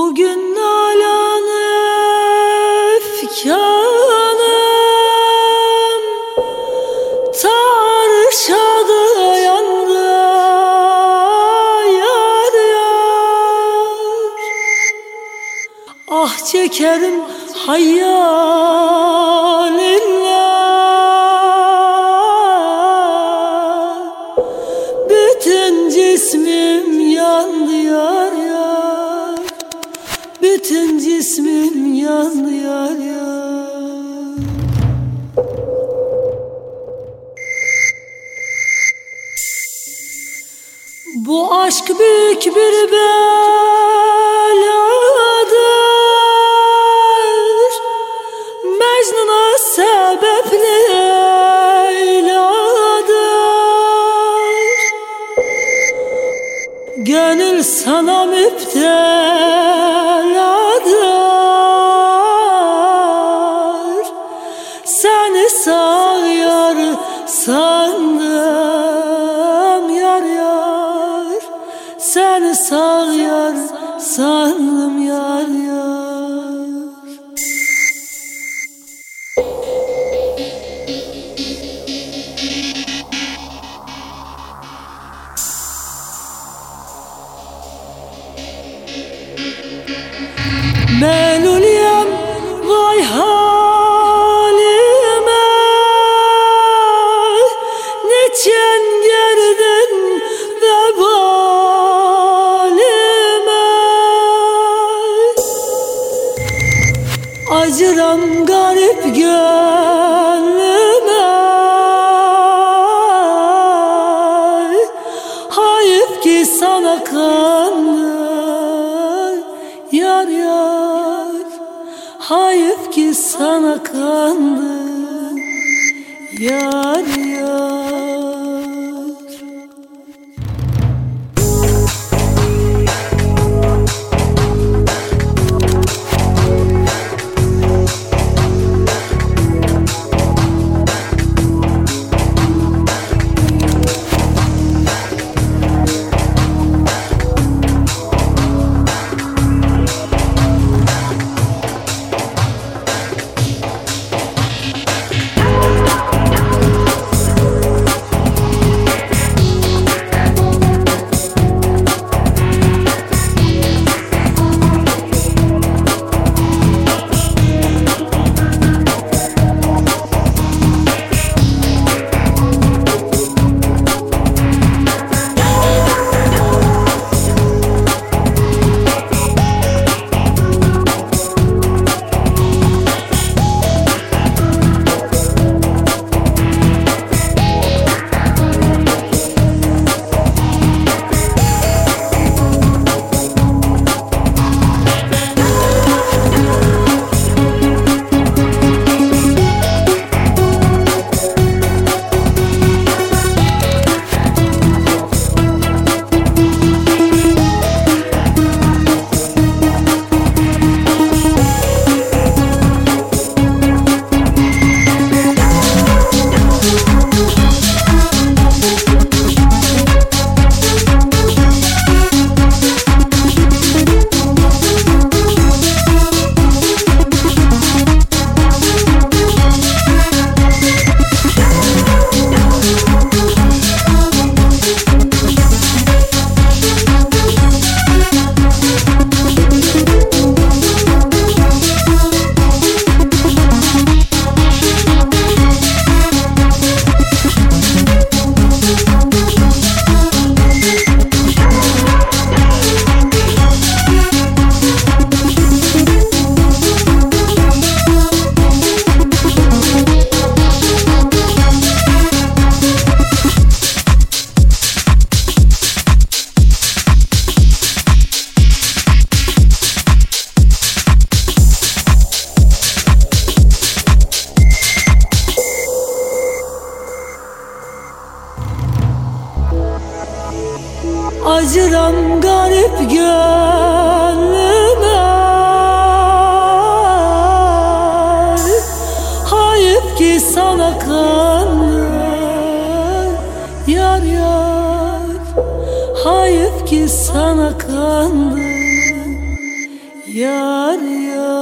Bugün nalan efkanım tarşadı yandı yar yar. Ah çekerim hayalinle, bütün cismim yandı yar yar, bütün cismim yandı yar yar. Bu aşk büyük bir beladır, Mecnun'a sebep Leyla'dır. Gönül sana müpteladır, seni sağ yar sandım yar yar, seni sağ yar sandım yar yar. Meluliyem vay halime, niçin girdin vebalime? Acıram garip gönlüme, hayıf ki sana kandım yar yar, hayıf ki sana kandım yar yar. Yar yar